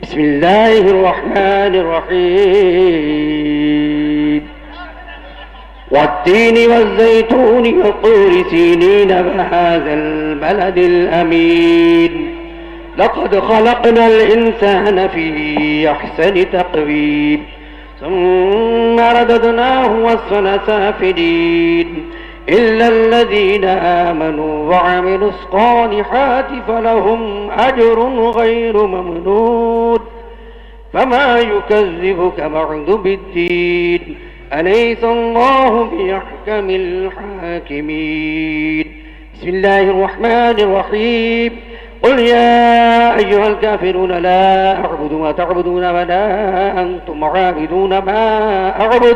بسم الله الرحمن الرحيم والتين والزيتون والطور سينين وهذا البلد الأمين لقد خلقنا الإنسان في أحسن تقويم ثم رددناه أسفل سافلين إلا الذين آمنوا وعملوا الصالحات فلهم أجر غير ممنون فما يكذبك بعد بالدين أليس الله بأحكم الحاكمين بسم الله الرحمن الرحيم قل يا أيها الكافرون لا أعبد ما تعبدون ولا أنتم عابدون ما أعبد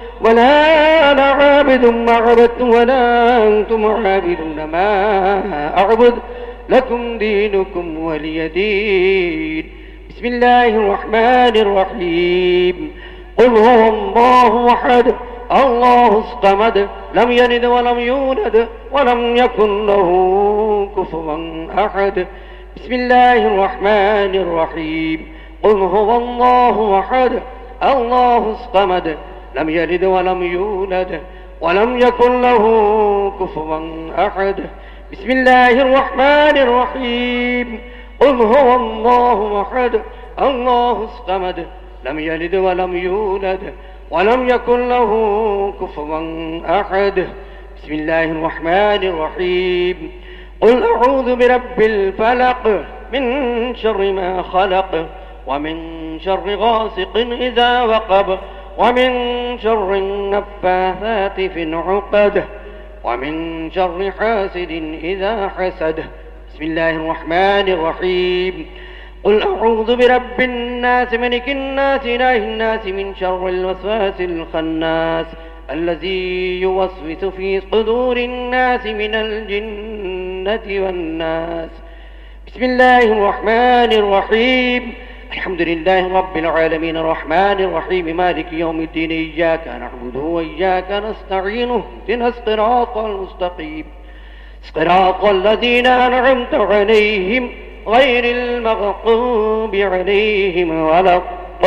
ولا أنا عابد ما عبدت ولا أنتم عابدون ما أعبد لكم دينكم ولي دين بسم الله الرحمن الرحيم قل هو الله أحد الله الصمد لم يلد ولم يولد ولم يكن له كفوا أحد بسم الله الرحمن الرحيم قل هو الله أحد الله الصمد لم يلد ولم يولد ولم يكن له كفوا أحد بسم الله الرحمن الرحيم قل هو الله أحد الله الصمد لم يلد ولم يولد ولم يكن له كفوا أحد بسم الله الرحمن الرحيم قل أعوذ برب الفلق من شر ما خلق ومن شر غاسق إذا وقب ومن شر النفاثات في العقد ومن شر حاسد إذا حسد بسم الله الرحمن الرحيم قل أعوذ برب الناس ملك الناس إله الناس من شر الوسواس الخناس الذي يوسوس في صدور الناس من الجنة والناس بسم الله الرحمن الرحيم الحمد لله رب العالمين الرحمن الرحيم مالك يوم الدين إياك نعبد وإياك نستعين اهدنا الصراط المستقيم صراط الذين أنعمت عليهم غير المغضوب عليهم ولا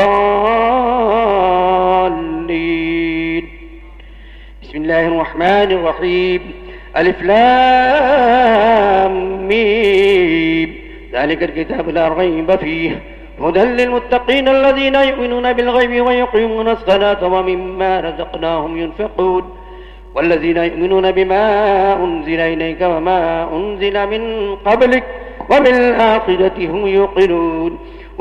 الضالين بسم الله الرحمن الرحيم ألف لام ميم ذلك الكتاب لا ريب فيه هدى للمتقين الذين يؤمنون بالغيب ويقيمون الصلاة ومما رزقناهم ينفقون والذين يؤمنون بما أنزل إليك وما أنزل من قبلك وبالآخرة هم يوقنون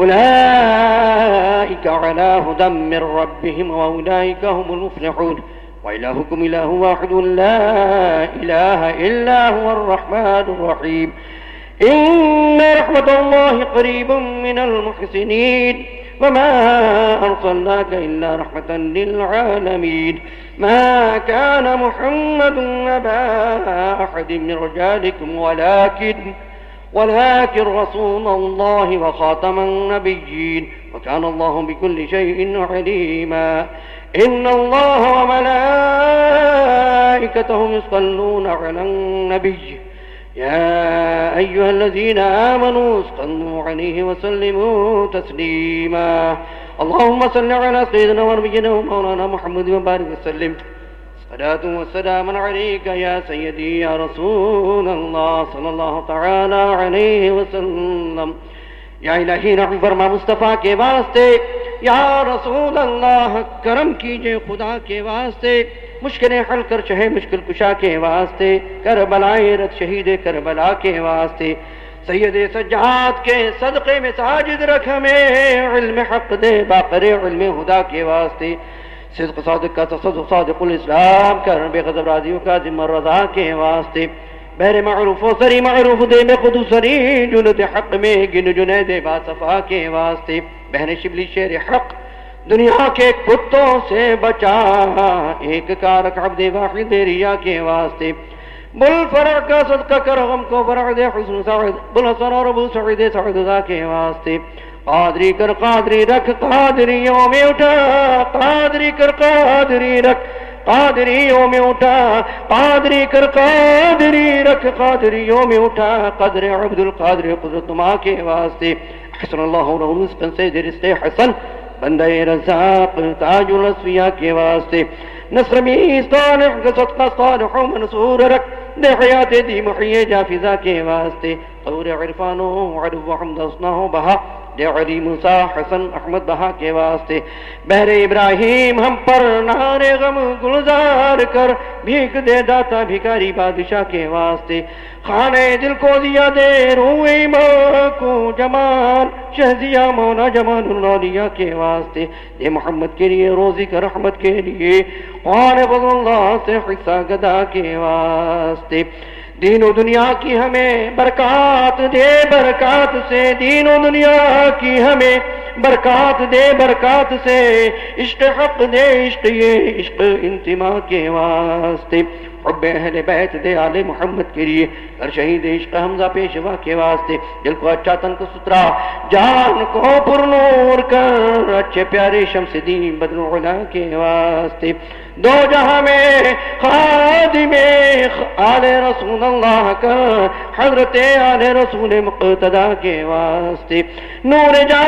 أولئك على هدى من ربهم وأولئك هم المفلحون وإلهكم إله واحد لا إله إلا هو الرحمن الرحيم إن رحمة الله قريب من المحسنين وما أرسلناك إلا رحمة للعالمين ما كان محمد أبا أحد من رجالكم ولكن رسول الله وخاتم النبيين وكان الله بكل شيء عليما إن الله وملائكته يصلون على النبي يا أيها الذين آمنوا صلوا عليه وسلموا تسليما اللهم صل على سيدنا ونبينا ومولانا محمد وبارك وسلم صلاة والسلام عليك يا سيدي يا رسول الله صلى الله تعالى عليه وسلم या इलाही रहम फरमा मुस्तफ़ा के वास्ते या रसूल अल्लाह करम कीजिए खुदा के वास्ते मुश्किलें हल कर चाहे मुश्किल कुशा के वास्ते करबलाए रत शहीद करबला के वास्ते सैयद सज्जाद के सदक़े में साजिद रख में इल्म हक़ दे बाक़रे इल्म हुदा के वास्ते सिद्क़ सादिक़ का तसद्दुक़ सादिक़ुल इस्लाम कर बेग़ज़ब राज़ियों का ज़िम्मा रज़ा के वास्ते बहरे मअरूफ़ व सरी मअरूफ़ दे में खुद सरी जुनूद हक़ में गिन जुनैद बासफ़ा के वास्ते बहरे शिबली शेर हक़ दुनिया के कुत्तों से बचा एक कारक अब्दे वाहिद रिया के वास्ते बुल फरअ का सदका कर गम को फरअ दे हुस्न सअद बुल हसन और अबू सईद सअदा के वास्ते कादरी कर कादरी रख कादरियों में उठा कादरी कर कादरी रख कादरियों में उठा कादरी कर कादरी रख कादरियों में उठा कदर अब्दुल कादर कुदरत माँ के वास्ते حسن اللہ له رزقا سید رزق حسن بندہ رزاق تاج الاسفیاء کے واسطے نصرمی صالح صدقہ صالح و منصور رکھ دے حیات دی محیی جافزہ کے واسطے طور عرفان و عرب و حمد اصنہ و بہا دے علی موسیٰ حسن احمد بہا کے واسطے بہر ابراہیم ہم پر نہار غم گلزار کر بھیک دے داتا بھکاری بادشاہ کے واسطے خانے دل کو دیا دے روئے ماں کو جمال شہزیہ مولا جمال اللہ کے واسطے دے محمد کے لیے روزی کا رحمت کے لیے قرآن فضل اللہ سے حصہ گدا کے واسطے دین و دنیا کی ہمیں برکات دے برکات سے دین و دنیا کی ہمیں برکات دے برکات سے عشق حق دے عشق یہ عشق انتماء کے واسطے حب اہل بیت دے آل محمد کے لیے کر شہید عشق حمزہ پیشوا کے واسطے دل کو اچھا تن کو سترا جان کو پر نور کر اچھے پیارے شمس دین بدر علا کے واسطے دو جہاں میں خادم آل رسول اللہ کا حضرت آل رسول مقتدہ کے واسطے نور جا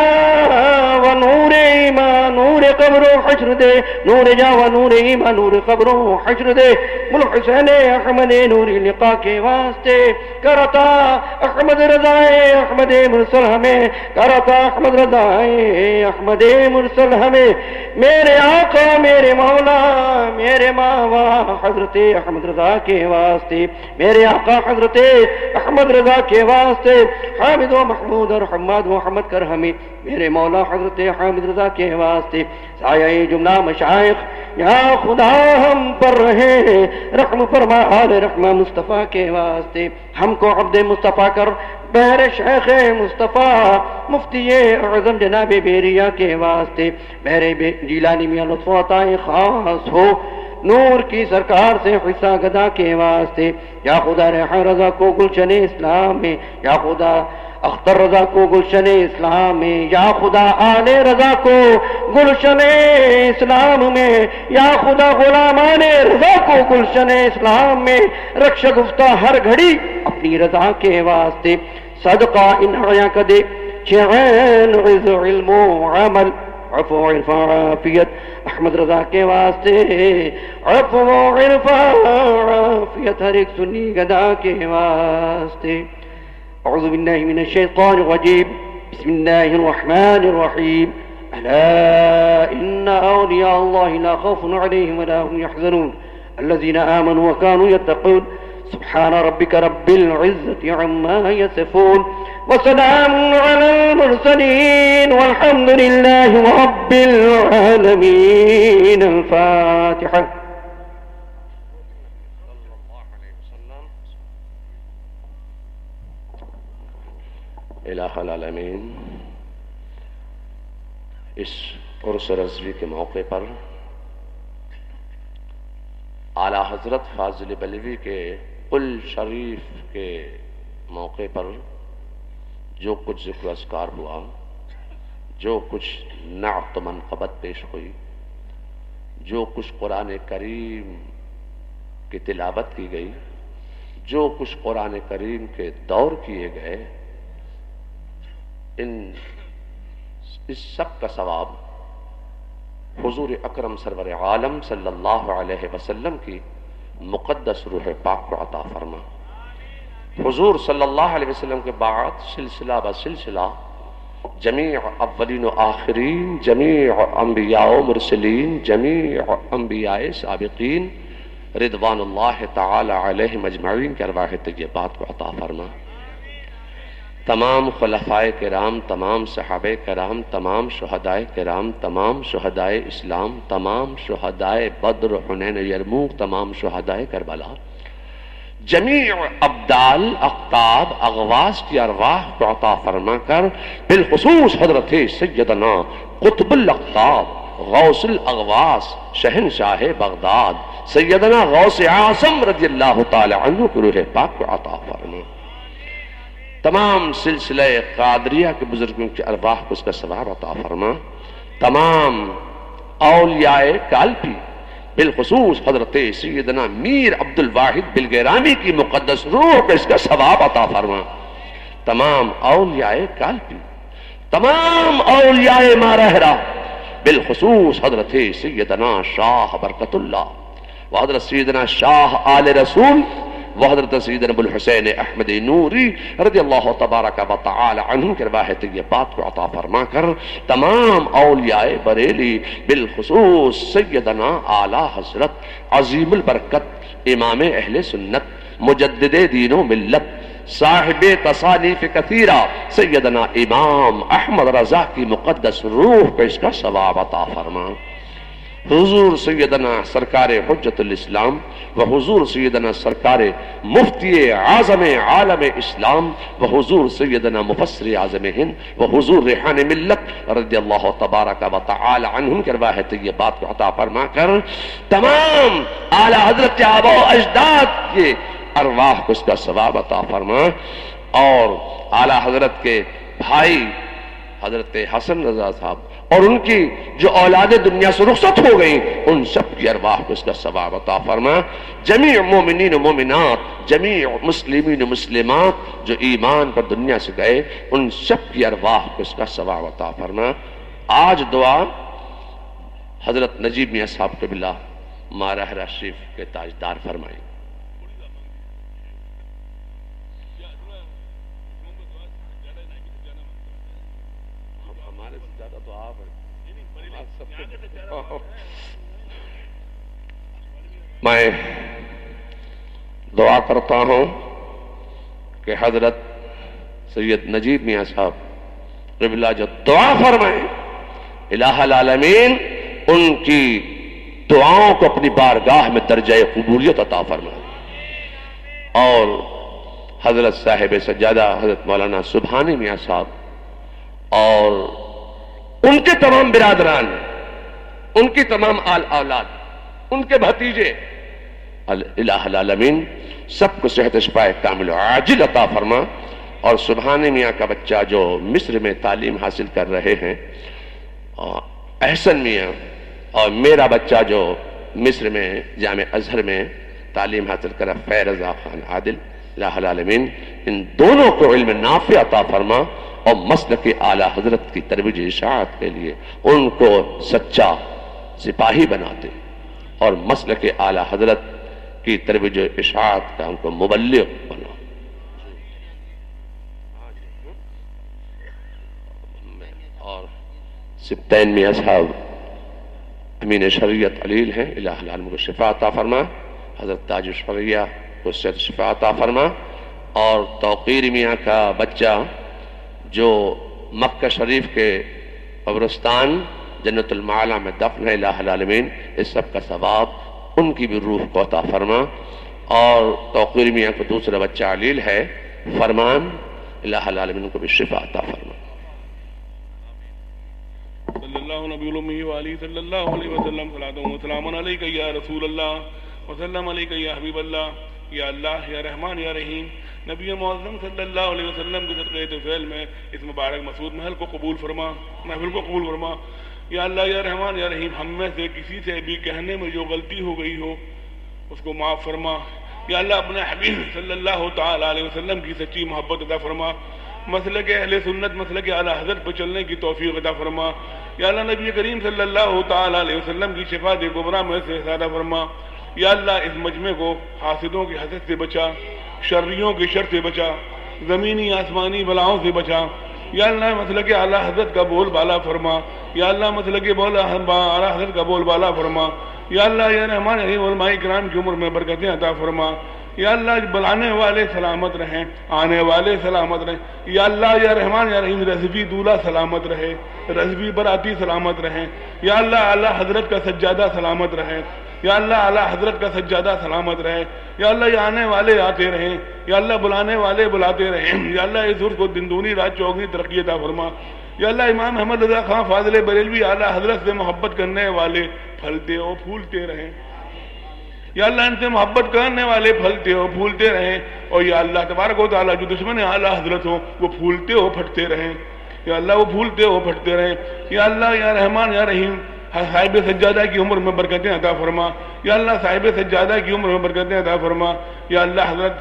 و نور ایمان نور قبر و حشر دے نور جا و نور ایمان نور قبر و حشر دے ملحسین احمد نور لقا کے واسطے کرتا احمد رضائے احمد مرسل ہمیں کرتا احمد رضائے احمد مرسل ہمیں میرے آقا میرے مولا میرے ماوا حضرت احمد رضا کے واسطے میرے آقا حضرت احمد رضا کے واسطے حامد و محمود اور حماد محمد کر ہمیں میرے مولا حضرت حامد رضا کے واسطے سایہ جملہ مشائخ یا خدا ہم پر رہے رحم فرما آل رحمہ مصطفیٰ کے واسطے ہم کو عبد مصطفیٰ کر بہر شیخ مصطفیٰ مفتی اعظم جناب بیریا کے واسطے بہر جیلانی میں لطف و عطا خاص ہو نور کی سرکار سے حصہ گدا کے واسطے یا خدا ریحان رضا کو گلشن اسلام میں یا خدا اختر رضا کو گلشن اسلام میں یا خدا آل رضا کو گلشن اسلام میں یا خدا غلامان رضا کو گلشن اسلام میں رکش گفتہ ہر گھڑی اپنی رضا کے واسطے صدقہ ان عیاں کا دے چین عز علم و عمل عفو و عرفا عافیت احمد رضا کے واسطے عفو و عرفا عافیت ہر ایک سنی گدا کے واسطے اعوذ باللہ من الشیطان الرجیم بسم اللہ الرحمن الرحیم الا ان اولیاء اللہ لا خوف علیہم ولا هم يحزنون الذین آمنوا وكانوا يتقون سبحان ربك رب العزة عما يصفون وسلام على المرسلين والحمد لله رب العالمين الفاتحة الہ العالمین اس عرس رضوی کے موقع پر اعلیٰ حضرت فاضل بلوی کے قل شریف کے موقع پر جو کچھ ذکر اذکار ہوا جو کچھ نعت منقبت پیش ہوئی جو کچھ قرآن کریم کی تلاوت کی گئی جو کچھ قرآن کریم کے دور کیے گئے اس سب کا ثواب حضور اکرم سرور عالم صلی اللہ علیہ وسلم کی مقدس روح پاک کو عطا فرما حضور صلی اللہ علیہ وسلم کے بعد سلسلہ بسلسلہ جمیع اولین و آخرین جمیع انبیاء و مرسلین جمیع انبیاء سابقین رضوان اللہ تعالی علیہم اجمعین کے ارواح طیبات کو عطا فرما تمام خلفائے کرام تمام صحابہ کرام تمام شہدائے کرام تمام شہدائے اسلام تمام شہدائے بدر حنین یرموک تمام شہدائے کربلا جمیع ابدال اقطاب اغواس کی ارواح کو عطا فرما کر بالخصوص حضرت سیدنا قطب الاقطاب غوث الاغواس شہنشاہ بغداد سیدنا غوث اعظم رضی اللہ تعالی عنہ کی روح پاک کو عطا فرما تمام سلسلہ قادریہ کے بزرگوں کی ارواح کو اس کا ثواب عطا فرما تمام اولیاء کالپی بالخصوص حضرت سیدنا میر عبد الواحد بلگیرانی کی مقدس روح کو اس کا ثواب عطا فرما تمام اولیاء کالپی تمام اولیاء مارہرہ بالخصوص حضرت سیدنا شاہ برکت اللہ و حضرت سیدنا شاہ آل رسول و حضرت سیدنا ابو الحسین احمد نوری رضی اللہ تبارک و تعالی عنہ کے رواہ طیبات کو عطا فرما کر تمام اولیاء بریلی بالخصوص سیدنا اعلی حضرت عظیم البرکت امام اہل سنت مجدد دین و ملت صاحب تصانیف کثیرہ سیدنا امام احمد رضا کی مقدس روح کو اس کا ثواب عطا فرما. حضور سیدنا سرکار حجت الاسلام و حضور سیدنا سرکار مفتی اعظم عالم اسلام و حضور سیدنا مفسر اعظم ہند و حضور ریحان ملت رضی اللہ تبارک و تعالی عنہم کے رواہ طیبات کو عطا فرما کر تمام اعلی حضرت آباء و اجداد کے ارواح کو اس کا ثواب عطا فرما. اور اعلی حضرت کے بھائی حضرت حسن رضا صاحب اور ان کی جو اولاد دنیا سے رخصت ہو گئی ان سب کی ارواح کو اس کا ثواب عطا فرما. جمیع مومنین و مومنات جمیع مسلمین و مسلمات جو ایمان پر دنیا سے گئے ان سب کی ارواح کو اس کا ثواب عطا فرما. آج دعا حضرت نجیب میاں صاحب قبلہ مارہرہ شریف کے تاجدار فرمائیں. میں دعا کرتا ہوں کہ حضرت سید نجیب میاں صاحب قبلہ جو دعا فرمائیں الہ العالمین ان کی دعاؤں کو اپنی بارگاہ میں درجہ قبولیت عطا فرمائیں. اور حضرت صاحب سجادہ حضرت مولانا سبحانی میاں صاحب اور ان کے تمام برادران ان کی تمام آل اولاد ان کے بھتیجے الہ العالمین سب کو صحت شفا کامل و عاجل عطا فرما. اور سبحانی میاں کا بچہ جو مصر میں تعلیم حاصل کر رہے ہیں احسن میاں اور میرا بچہ جو مصر میں جامع ازہر میں تعلیم حاصل کر رہا فیض خان عادل الہ العالمین ان دونوں کو علم نافع عطا فرما اور مسلک اعلی حضرت کی ترویج اشاعت کے لیے ان کو سچا سپاہی بناتے اور مسلک اعلی حضرت کی ترویج اشاعت کا ان کو مبلغ بنا. اور سبتین میاں صاحب امین شریعت علیل ہیں الہ العالمین کو شفا عطا فرما. حضرت تاج الشریعہ کو صحت شفا عطا فرما. اور توقیر میاں کا بچہ جو مکہ شریف کے قبرستان جنت المعالی میں دفن ہے الہ العالمین اس سب کا ثواب ان کی بھی روح کو عطا فرما. اور توقیر میاں کو دوسرا بچہ علیل ہے فرمان الہ العالمین کو بھی شفا عطا فرما. صلی اللہ نبی الامی وآلہ صلی اللہ علیہ وسلم صلاۃ و سلام علیک یا رسول اللہ وسلم علیک یا حبیب اللہ یا اللہ یا رحمان یا رحیم. نبی معظم صلی اللہ علیہ وسلم کے صدقے طفیل میں اس مبارک مسعود محل کو قبول فرما محفل کو قبول فرما. یا اللہ یا رحمان یا رحیم ہم میں سے کسی سے بھی کہنے میں جو غلطی ہو گئی ہو اس کو معاف فرما. یا اللہ اپنے حبیب صلی اللہ تعالی علیہ وسلم کی سچی محبت عطا فرما. مسلک اہل سنت مسلک اعلی حضرت پر چلنے کی توفیق عطا فرما. یا اللہ نبی کریم صلی اللہ تعالی علیہ وسلم کی شفاعت گمراہ میں سے زیادہ فرما. یا اللہ اس مجمع کو حاسدوں کی حسد سے بچا شریوں کی شر سے بچا زمینی آسمانی بلاؤں سے بچا. یا اللہ مسلک اعلی حضرت کا بول بالا فرما. یا اللہ مسلک اعلی حضرت کا بول بالا فرما. یا اللہ یا رحمان رحیم علماء کرام کی عمر میں برکتیں عطا فرما. یا اللہ بلانے والے سلامت رہیں آنے والے سلامت رہیں. یا اللہ یا رحمان یا رحیم رضوی دولہ سلامت رہے رضوی براتی سلامت رہیں. یا اللہ اعلی حضرت کا سجادہ سلامت رہے. یا اللہ اعلی حضرت کا سجادہ سلامت رہے. یا اللہ یہ آنے والے آتے رہیں. یا اللہ بلانے والے بلاتے رہیں. یا اللہ اس ظہر کو دن دونی رات چوگنی ترقی عطا فرما. یا اللہ امام احمد رضا خان فاضل بریلوی اعلی حضرت سے محبت کرنے والے پھلتے اور پھولتے رہیں. یا اللہ ان سے محبت کرنے والے پھلتے اور پھولتے رہیں. اور یا اللہ تبارک و تعالیٰ جو دشمن اعلی حضرت ہوں وہ پھولتے اور پھٹتے رہیں. یا اللہ وہ پھولتے اور پھٹتے رہیں. یا اللہ یا رحمان یا رحیم صاحب سجادہ کی عمر میں برکتیں عطا فرما. یا اللہ صاحب سجادہ کی عمر میں برکتیں عطا فرما. یا اللہ حضرت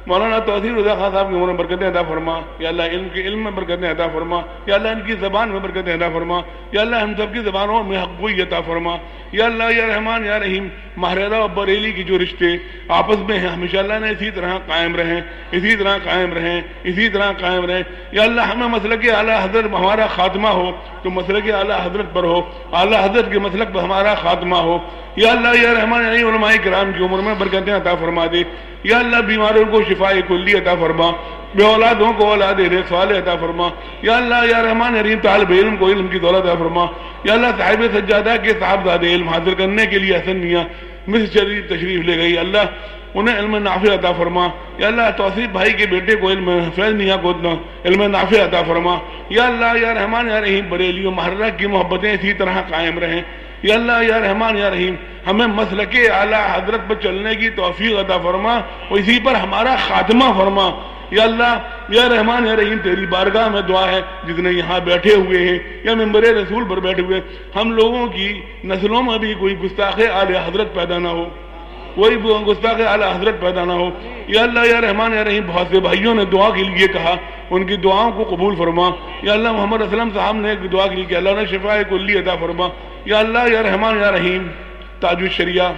مولانا توصیف رضا خان صاحب کی عمر میں برکتیں عطا فرما، یا اللہ ان کے علم میں برکتیں عطا فرما، یا اللہ ان کی زبان میں برکتیں عطا فرما، یا اللہ ہم سب کی زبانوں میں حق گوئی عطا فرما، یا اللہ یا رحمان یا رحیم ماہرہ اور بریلی کی جو رشتے آپس میں ہیں ہمیشہ اللہ نے اسی طرح قائم رہیں، اسی طرح قائم رہیں، اسی طرح قائم رہیں۔ یا اللہ ہمیں مسلک اعلیٰ حضرت ہمارا خاتمہ ہو تو مسلک اعلیٰ حضرت پر ہو، اعلیٰ حضرت کے مسلک پر ہمارا خاتمہ ہو۔ یا اللہ یا رحمان یا رحیم علماء کرام کی عمر میں برکتیں عطا فرما دے۔ یا اللہ بیماروں کو شفاء کلی عطا فرما، بے اولادوں کو اولاد رزق صالح عطا فرما۔ یا اللہ یا رحمان یا رحیم طالب علم کو علم کی دولت عطا فرما۔ یا اللہ صاحب سجادہ کے صاحبزادہ علم حاصل کرنے کے لیے حسن میاں مصر شریف تشریف لے گئی، اللہ انہیں علم نافع عطا فرما۔ یا اللہ توصیف بھائی کے بیٹے کو علم فیض میاں کو علم نافع عطا فرما۔ یا اللہ یا رحمان یا رحیم بریلی و محرہ کی محبتیں اسی طرح قائم رہیں۔ یا اللہ یا رحمان یا رحیم ہمیں مسلک اعلیٰ حضرت پر چلنے کی توفیق عطا فرما اور اسی پر ہمارا خاتمہ فرما۔ یا اللہ یا رحمان یا رحیم تیری بارگاہ میں دعا ہے جتنے یہاں بیٹھے ہوئے ہیں یا ممبر رسول پر بیٹھے ہوئے ہم لوگوں کی نسلوں میں بھی کوئی گستاخ اعلیٰ حضرت پیدا نہ ہو، کوئی گستاخ اعلیٰ حضرت پیدا نہ ہو۔ یا اللہ یا رحمان یا رحیم بہت سے بھائیوں نے دعا کے لیے کہا، ان کی دعاؤں کو قبول فرما۔ یا اللہ محمد اسلم صاحب نے ایک دعا کے لیے کہ اللہ نے شفاء کلی عطا فرما۔ یا اللہ یا رحمان یا رحیم تاج الشریعہ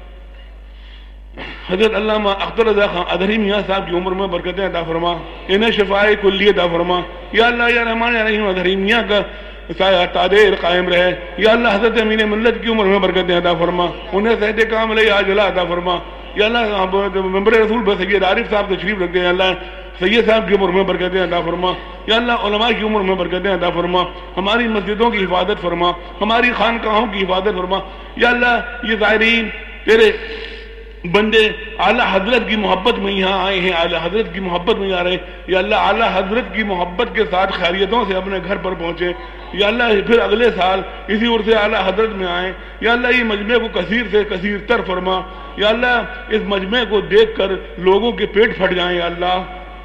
حضرت علامہ اختر رضا خان ادھری میاں صاحب کی عمر میں برکتیں عطا فرما، انہیں شفاء کلی عطا فرما۔ یا اللہ یا رحمان یا رحیم ادھری میاں کا سایہ تادیر قائم رہے۔ یا اللہ حضرت امین ملت کی عمر میں برکتیں عطا فرما، انہیں صحت کاملہ عاجلہ عطا فرما۔ یا اللہ ممبر رسول پر سید عارف صاحب تشریف رکھتے ہیں، اللہ سید صاحب کی عمر میں برکتیں عطا فرما۔ یا اللہ علماء کی عمر میں برکتیں عطا فرما، ہماری مسجدوں کی حفاظت فرما، ہماری خانقاہوں کی حفاظت فرما۔ یا اللہ یہ زائرین تیرے بندے اعلیٰ حضرت کی محبت میں یہاں آئے ہیں، اعلیٰ حضرت کی محبت میں آ رہے ہیں۔ یا اللہ اعلیٰ حضرت کی محبت کے ساتھ خیریتوں سے اپنے گھر پر پہنچے۔ یا اللہ پھر اگلے سال اسی عرصے اعلیٰ حضرت میں آئیں۔ یا اللہ یہ مجمع کو کثیر سے کثیر تر فرما۔ یا اللہ اس مجمع کو دیکھ کر لوگوں کے پیٹ پھٹ جائیں۔ یا اللہ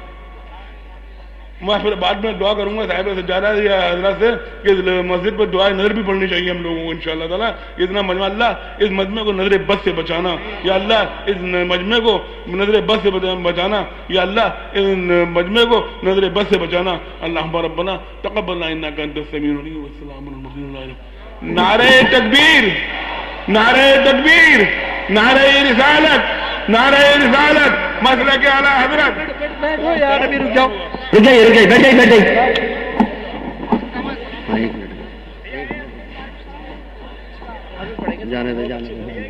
میں پھر بعد میں دعا کروں گا صاحب سجادہ یا حضرت سے کہ مسجد پر دعائیں نظر بھی پڑھنی چاہیے ہم لوگوں کو انشاءاللہ تعالیٰ۔ اتنا مجمع اللہ اس مجمع کو نظر بد سے بچانا، یا اللہ اس مجمع کو نظر بد سے بچانا، یا اللہ اس مجمع کو نظر بد سے بچانا۔ اللہم ربنا تقبل انک انت السمیع العلیم والسلام علی المرسلین۔ نعرہ تکبیر، نعرہ تکبیر، نعرہ رسالت، نعرہ رسالت، مسلک اعلیٰ حضرت۔ بیٹھو یار ابھی رک جاؤ، رک جائیے بیٹھ جائیے۔ جانے دے